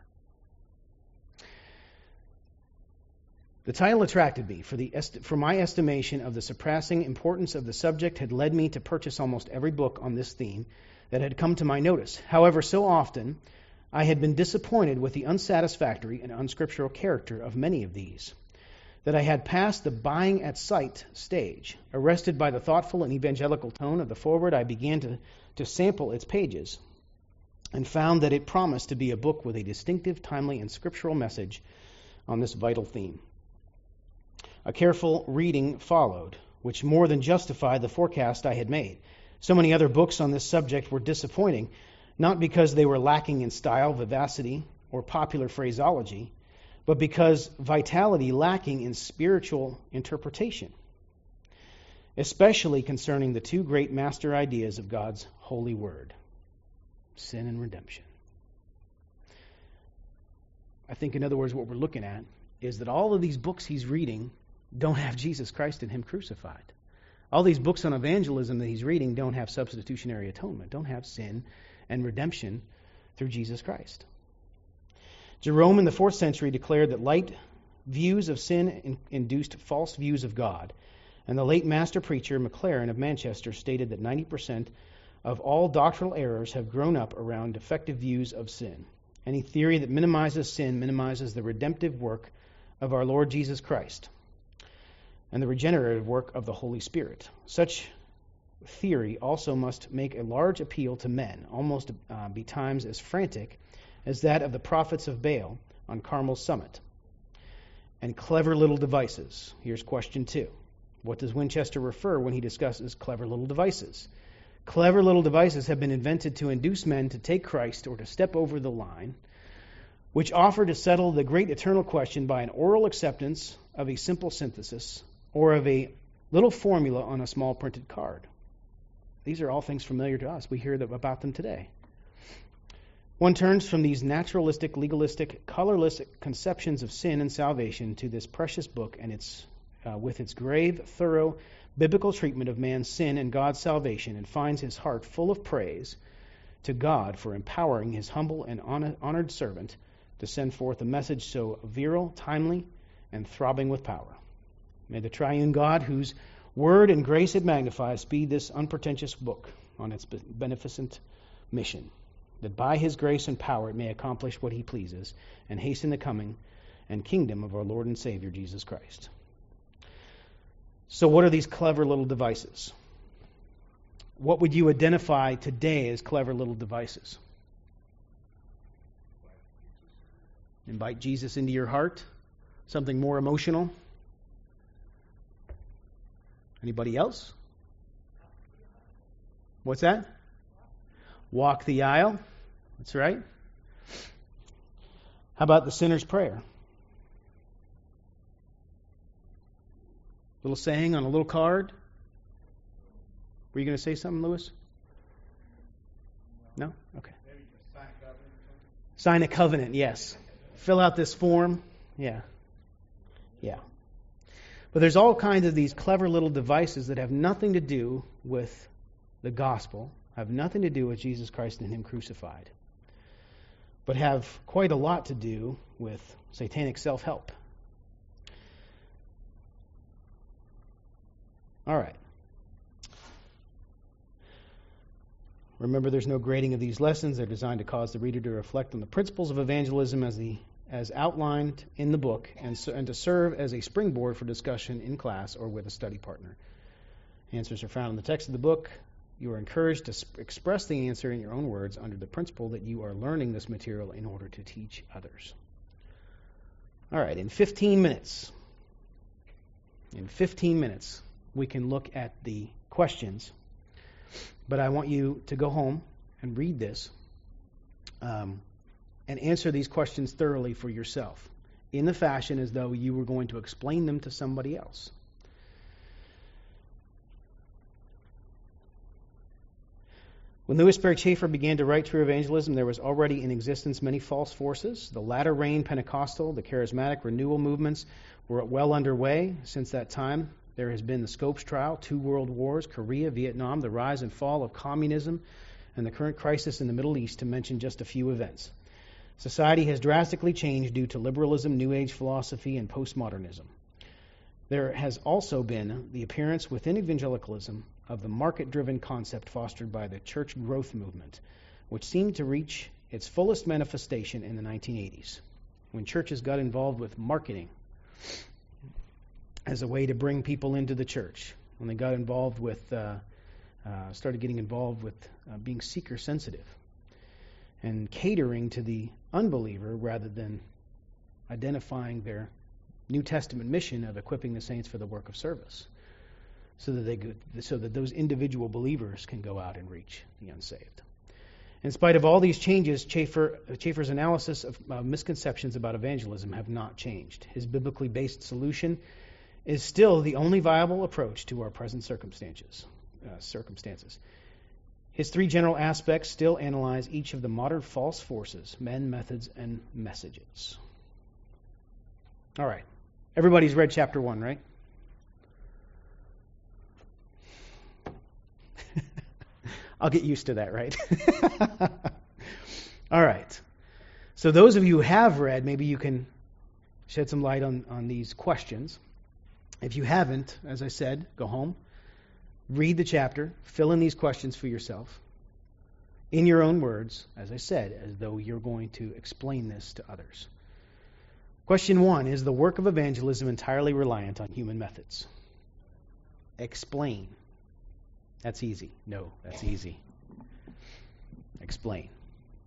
[SPEAKER 1] The title attracted me, for, the est- for my estimation of the surpassing importance of the subject had led me to purchase almost every book on this theme that had come to my notice. However, so often I had been disappointed with the unsatisfactory and unscriptural character of many of these, that I had passed the buying at sight stage. Arrested by the thoughtful and evangelical tone of the foreword, I began to, to sample its pages and found that it promised to be a book with a distinctive, timely, and scriptural message on this vital theme. A careful reading followed, which more than justified the forecast I had made. So many other books on this subject were disappointing, not because they were lacking in style, vivacity, or popular phraseology, but because vitality lacking in spiritual interpretation, especially concerning the two great master ideas of God's holy word, sin and redemption. I think, in other words, what we're looking at is that all of these books he's reading don't have Jesus Christ and him crucified. All these books on evangelism that he's reading don't have substitutionary atonement, don't have sin and redemption through Jesus Christ. Jerome in the fourth century declared that light views of sin in- induced false views of God. And the late master preacher Maclaren of Manchester stated that ninety percent of all doctrinal errors have grown up around defective views of sin. Any theory that minimizes sin minimizes the redemptive work of our Lord Jesus Christ and the regenerative work of the Holy Spirit. Such theory also must make a large appeal to men, almost uh, be times as frantic as that of the prophets of Baal on Carmel's summit. And clever little devices. Here's question two. What does Winchester refer when he discusses clever little devices? Clever little devices have been invented to induce men to take Christ or to step over the line, which offer to settle the great eternal question by an oral acceptance of a simple synthesis or of a little formula on a small printed card. These are all things familiar to us. We hear about them today. One turns from these naturalistic, legalistic, colorless conceptions of sin and salvation to this precious book and its uh, with its grave, thorough, biblical treatment of man's sin and God's salvation, and finds his heart full of praise to God for empowering his humble and honored servant to send forth a message so virile, timely, and throbbing with power. May the triune God, whose word and grace it magnifies, speed this unpretentious book on its beneficent mission, that by his grace and power it may accomplish what he pleases and hasten the coming and kingdom of our Lord and Savior Jesus Christ. So what are these clever little devices? What would you identify today as clever little devices? Invite Jesus into your heart? Something more emotional? Anybody else? What's that? Walk the aisle. That's right. How about the sinner's prayer? Little saying on a little card. Were you going to say something, Lewis? No? Okay. Sign a covenant, yes. Fill out this form. Yeah. Yeah. But there's all kinds of these clever little devices that have nothing to do with the gospel, have nothing to do with Jesus Christ and him crucified, but have quite a lot to do with satanic self-help. All right. Remember, there's no grading of these lessons. They're designed to cause the reader to reflect on the principles of evangelism as the as outlined in the book, and, so, and to serve as a springboard for discussion in class or with a study partner. Answers are found in the text of the book. You are encouraged to sp- express the answer in your own words under the principle that you are learning this material in order to teach others. All right, in fifteen minutes, in fifteen minutes, we can look at the questions, but I want you to go home and read this um, and answer these questions thoroughly for yourself in the fashion as though you were going to explain them to somebody else. When Louis Sperry Chafer began to write True Evangelism, there was already in existence many false forces. The latter rain Pentecostal, the charismatic renewal movements were well underway. Since that time, there has been the Scopes trial, two world wars, Korea, Vietnam, the rise and fall of communism, and the current crisis in the Middle East, to mention just a few events. Society has drastically changed due to liberalism, New Age philosophy, and postmodernism. There has also been the appearance within evangelicalism of the market-driven concept fostered by the church growth movement, which seemed to reach its fullest manifestation in the nineteen eighties, when churches got involved with marketing as a way to bring people into the church, when they got involved with, uh, uh, started getting involved with uh, being seeker-sensitive and catering to the unbeliever rather than identifying their New Testament mission of equipping the saints for the work of service, so that they could, so that those individual believers can go out and reach the unsaved. In spite of all these changes, Chafer, Chafer's analysis of uh, misconceptions about evangelism have not changed. His biblically based solution is still the only viable approach to our present circumstances. Uh, circumstances. His three general aspects still analyze each of the modern false forces: men, methods, and messages. All right. Everybody's read chapter one, right? I'll get used to that, right? All right. So those of you who have read, maybe you can shed some light on, on these questions. If you haven't, as I said, go home, read the chapter, fill in these questions for yourself, in your own words, as I said, as though you're going to explain this to others. Question one, is the work of evangelism entirely reliant on human methods? Explain. That's easy. No, that's easy. Explain.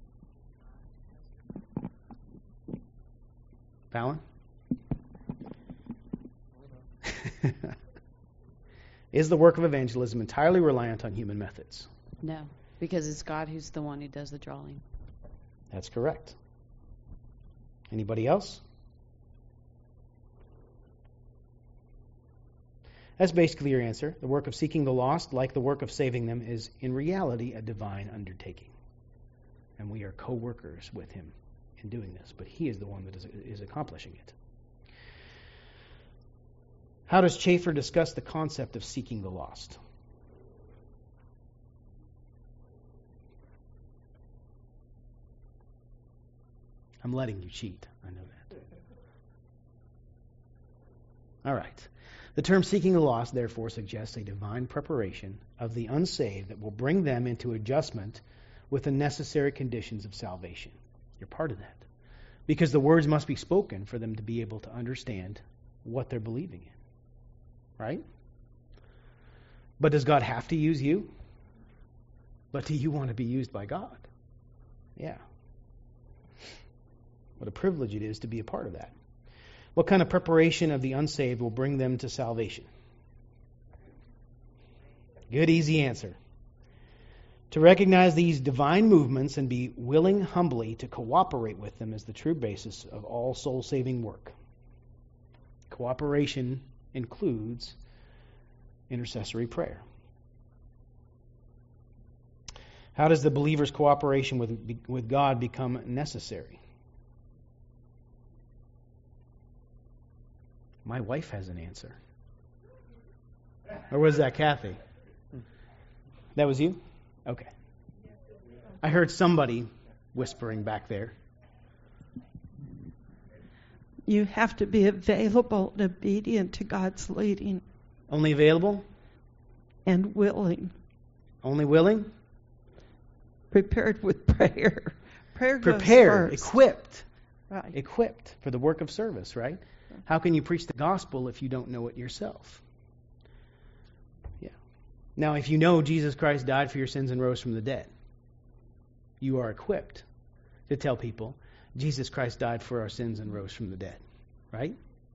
[SPEAKER 1] Fallon? Is the work of evangelism entirely reliant on human methods?
[SPEAKER 7] No, because it's God who's the one who does the drawing.
[SPEAKER 1] That's correct. Anybody else? That's basically your answer. The work of seeking the lost, like the work of saving them, is in reality a divine undertaking. And we are co-workers with him in doing this, but he is the one that is, is accomplishing it. How does Chafer discuss the concept of seeking the lost? I'm letting you cheat. I know that. All right. The term seeking the lost, therefore, suggests a divine preparation of the unsaved that will bring them into adjustment with the necessary conditions of salvation. You're part of that. Because the words must be spoken for them to be able to understand what they're believing in. Right? But does God have to use you? But do you want to be used by God? Yeah. What a privilege it is to be a part of that. What kind of preparation of the unsaved will bring them to salvation? Good, easy answer. To recognize these divine movements and be willing humbly to cooperate with them is the true basis of all soul-saving work. Cooperation includes intercessory prayer. How does the believer's cooperation with, with God become necessary? My wife has an answer. Or was that Kathy? That was you? Okay. I heard somebody whispering back there.
[SPEAKER 3] You have to be available and obedient to God's leading.
[SPEAKER 1] Only available?
[SPEAKER 3] And willing.
[SPEAKER 1] Only willing?
[SPEAKER 3] Prepared with prayer. Prayer goes
[SPEAKER 1] Prepared,
[SPEAKER 3] first.
[SPEAKER 1] equipped.
[SPEAKER 3] Right.
[SPEAKER 1] Equipped for the work of service, right? How can you preach the gospel if you don't know it yourself? Yeah. Now, if you know Jesus Christ died for your sins and rose from the dead, you are equipped to tell people Jesus Christ died for our sins and rose from the dead, right?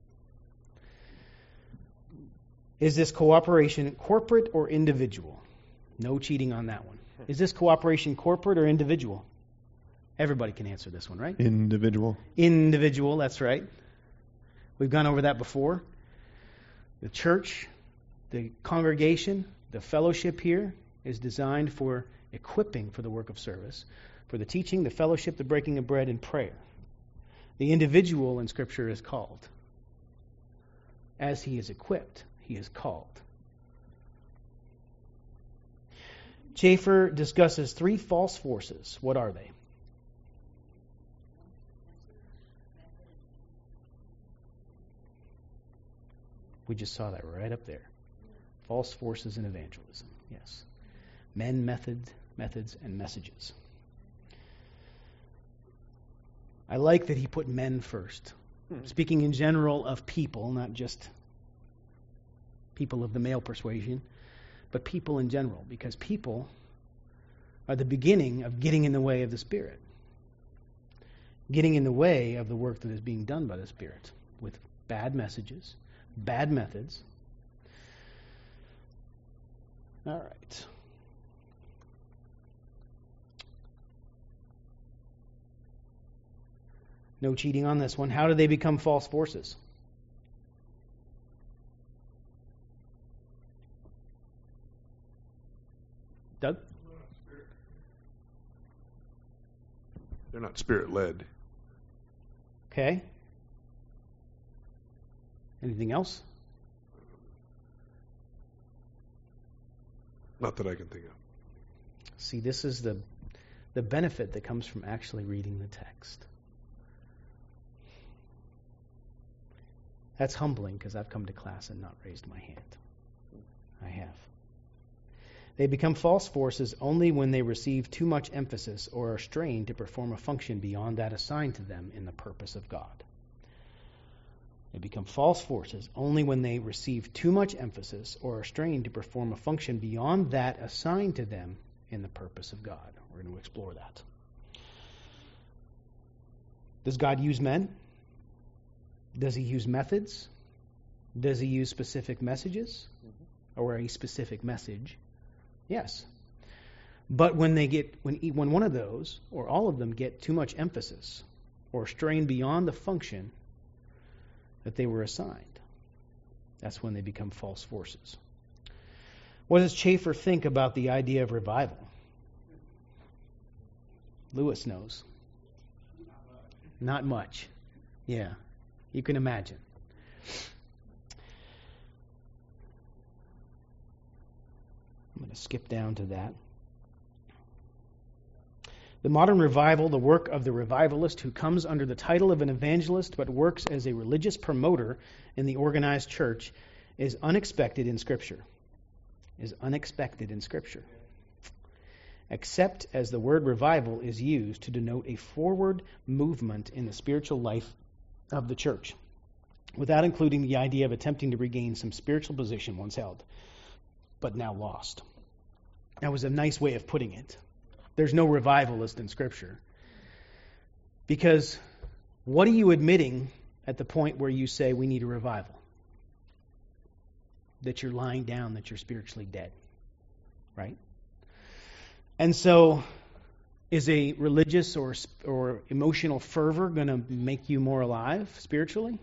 [SPEAKER 1] Is this cooperation corporate or individual? No cheating on that one. Is this cooperation corporate or individual? Everybody can answer this one, right?
[SPEAKER 6] Individual.
[SPEAKER 1] Individual, that's right. We've gone over that before. The church, the congregation, the fellowship here is designed for equipping for the work of service, for the teaching, the fellowship, the breaking of bread, and prayer. The individual in Scripture is called. As he is equipped, he is called. Chafer discusses three false forces. What are they? We just saw that right up there. False forces in evangelism. Yes. Men, methods, methods, and messages. I like that he put men first. Hmm. Speaking in general of people, not just people of the male persuasion, but people in general, because people are the beginning of getting in the way of the Spirit. Getting in the way of the work that is being done by the Spirit with bad messages, bad methods. All right. No cheating on this one. How do they become false forces? Doug?
[SPEAKER 8] They're not spirit-led.
[SPEAKER 1] Okay. Anything else?
[SPEAKER 8] Not that I can think of.
[SPEAKER 1] See, this is the the benefit that comes from actually reading the text. That's humbling because I've come to class and not raised my hand. I have. They become false forces only when they receive too much emphasis or are strained to perform a function beyond that assigned to them in the purpose of God. They become false forces only when they receive too much emphasis or are strained to perform a function beyond that assigned to them in the purpose of God. We're going to explore that. Does God use men? Does he use methods? Does he use specific messages? Or a specific message? Yes. But when they get when when one of those or all of them get too much emphasis or strain beyond the function that they were assigned, that's when they become false forces. What does Chafer think about the idea of revival? Lewis knows. Not much. Yeah. You can imagine. I'm going to skip down to that. The modern revival, the work of the revivalist who comes under the title of an evangelist but works as a religious promoter in the organized church, is unexpected in Scripture. Is unexpected in Scripture. Except as the word revival is used to denote a forward movement in the spiritual life of the church, without including the idea of attempting to regain some spiritual position once held, but now lost. That was a nice way of putting it. There's no revivalist in Scripture. Because what are you admitting at the point where you say we need a revival? That you're lying down, that you're spiritually dead. Right? And so, is a religious or or emotional fervor going to make you more alive spiritually?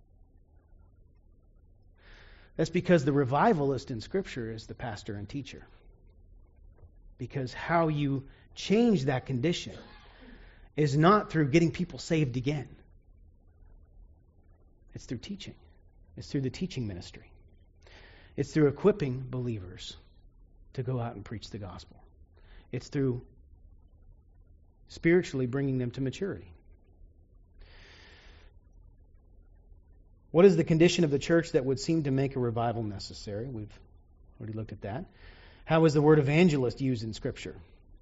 [SPEAKER 1] That's because the revivalist in Scripture is the pastor and teacher. Because how you change that condition is not through getting people saved again. It's through teaching. It's through the teaching ministry. It's through equipping believers to go out and preach the gospel. It's through spiritually bringing them to maturity. What is the condition of the church that would seem to make a revival necessary? We've already looked at that. How is the word evangelist used in Scripture?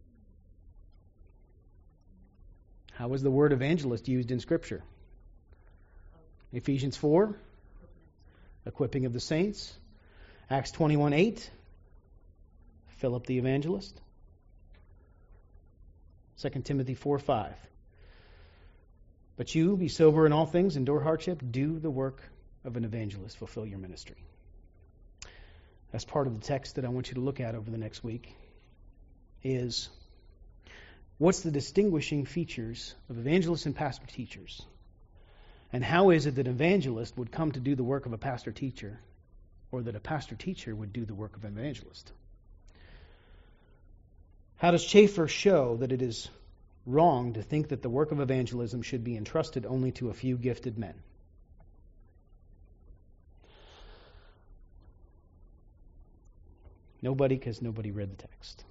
[SPEAKER 1] How is the word evangelist used in Scripture? Ephesians four, equipping of the saints. Acts twenty-one eight, Philip the evangelist. Second Timothy four five. But you, be sober in all things, endure hardship, do the work of an evangelist, fulfill your ministry. That's part of the text that I want you to look at over the next week, is what's the distinguishing features of evangelists and pastor teachers? And how is it that an evangelist would come to do the work of a pastor teacher, or that a pastor teacher would do the work of an evangelist? How does Chafer show that it is wrong to think that the work of evangelism should be entrusted only to a few gifted men? Nobody, because nobody read the text.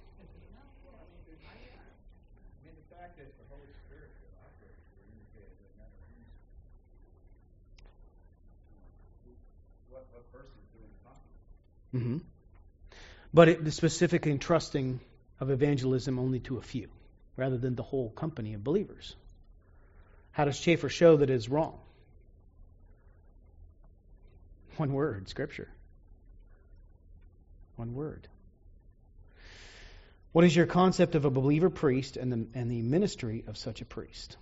[SPEAKER 1] Mm-hmm. But it, the specific entrusting of evangelism only to a few, rather than the whole company of believers. How does Chafer show that it is wrong? One word, Scripture. One word. What is your concept of a believer priest and the, and the ministry of such a priest?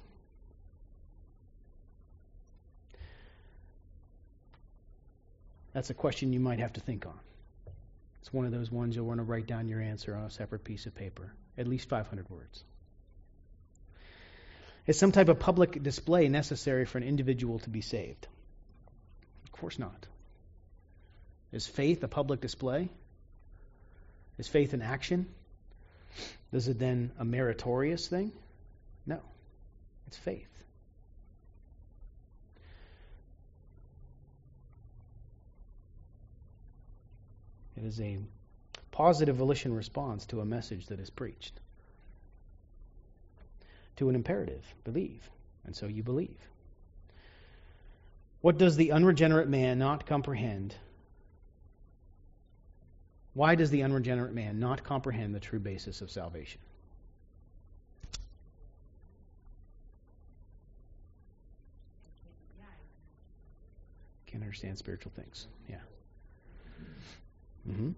[SPEAKER 1] That's a question you might have to think on. It's one of those ones you'll want to write down your answer on a separate piece of paper, at least five hundred words. Is some type of public display necessary for an individual to be saved? Of course not. Is faith a public display? Is faith an action? Is it then a meritorious thing? No. It's faith. It is a positive volition response to a message that is preached. To an imperative, believe. And so you believe. What does the unregenerate man not comprehend? Why does the unregenerate man not comprehend the true basis of salvation? Can't understand spiritual things. Yeah. Mm-hmm.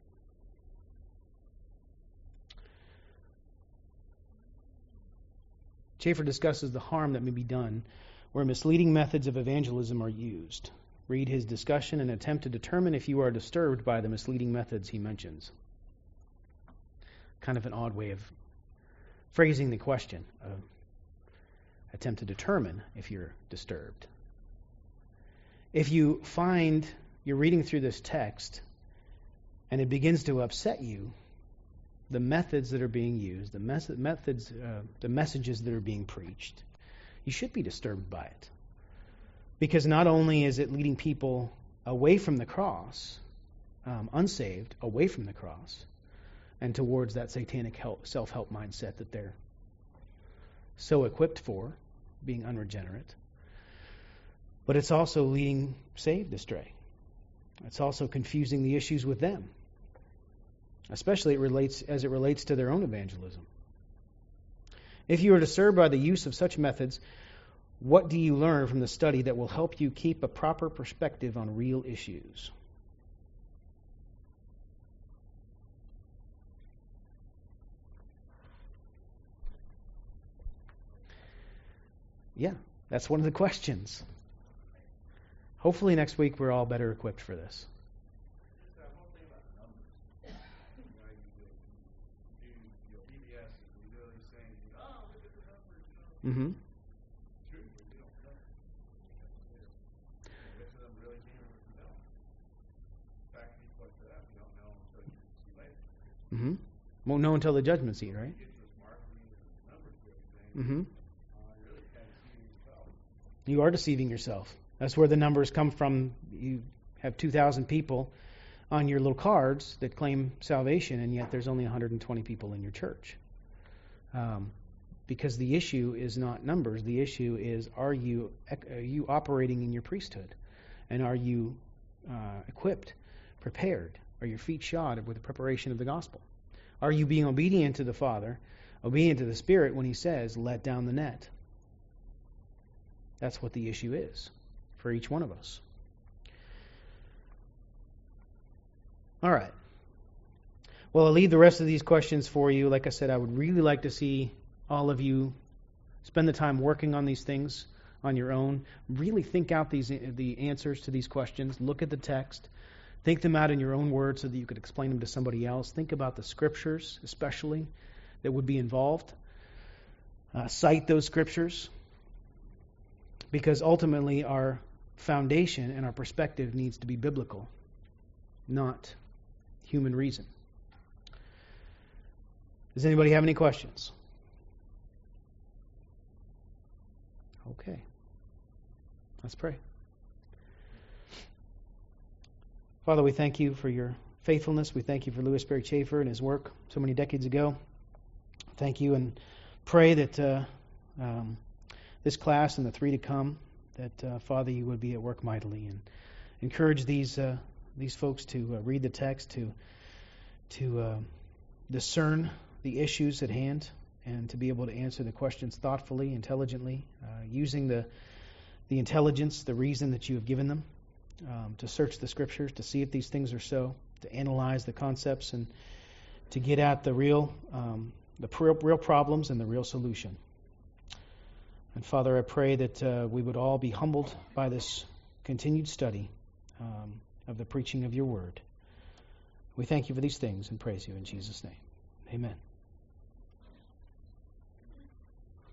[SPEAKER 1] Schaeffer discusses the harm that may be done where misleading methods of evangelism are used. Read his discussion and attempt to determine if you are disturbed by the misleading methods he mentions. Kind of an odd way of phrasing the question. Uh, attempt to determine if you're disturbed. If you find you're reading through this text and it begins to upset you, the methods that are being used, the mes- methods, uh, the messages that are being preached, you should be disturbed by it. Because not only is it leading people away from the cross, um, unsaved, away from the cross, and towards that satanic help, self-help mindset that they're so equipped for, being unregenerate, but it's also leading saved astray. It's also confusing the issues with them, especially it relates as it relates to their own evangelism. If you are disturbed by the use of such methods, what do you learn from the study that will help you keep a proper perspective on real issues? Yeah, that's one of the questions. Hopefully next week we're all better equipped for this.
[SPEAKER 2] Just that whole thing about numbers. You know, you do, you do your P B S and you literally saying, oh, look at the numbers, you know.
[SPEAKER 1] Mm-hmm.
[SPEAKER 2] True, but you don't know. You get to them really can't even know. In fact, people like that, you don't know until you see later.
[SPEAKER 1] Mm-hmm. Won't know until the judgment seat, right?
[SPEAKER 2] You get to this marketing and numbers and everything.
[SPEAKER 1] Mm-hmm.
[SPEAKER 2] Uh, you're really kind of deceiving yourself.
[SPEAKER 1] You are deceiving yourself. That's where the numbers come from. You have two thousand people on your little cards that claim salvation, and yet there's only one hundred twenty people in your church. Um, because the issue is not numbers. The issue is, are you are you operating in your priesthood? And are you uh, equipped, prepared? Are your feet shod with the preparation of the gospel? Are you being obedient to the Father, obedient to the Spirit when He says, let down the net? That's what the issue is for each one of us. All right. Well, I'll leave the rest of these questions for you. Like I said, I would really like to see all of you spend the time working on these things on your own. Really think out these the answers to these questions. Look at the text. Think them out in your own words so that you could explain them to somebody else. Think about the scriptures, especially, that would be involved. Uh, cite those scriptures. Because ultimately our foundation and our perspective needs to be biblical, not human reason. Does anybody have any questions? Okay. Let's pray. Father, we thank you for your faithfulness. We thank you for Louis Berry Schaeffer and his work so many decades ago. Thank you and pray that uh, um, this class and the three to come, that, uh, Father, you would be at work mightily and encourage these uh, these folks to uh, read the text, to to uh, discern the issues at hand, and to be able to answer the questions thoughtfully, intelligently, uh, using the the intelligence, the reason that you have given them, um, to search the Scriptures, to see if these things are so, to analyze the concepts, and to get at the real um, the real, real problems and the real solution. And Father, I pray that uh, we would all be humbled by this continued study um, of the preaching of your word. We thank you for these things and praise you in Jesus' name. Amen.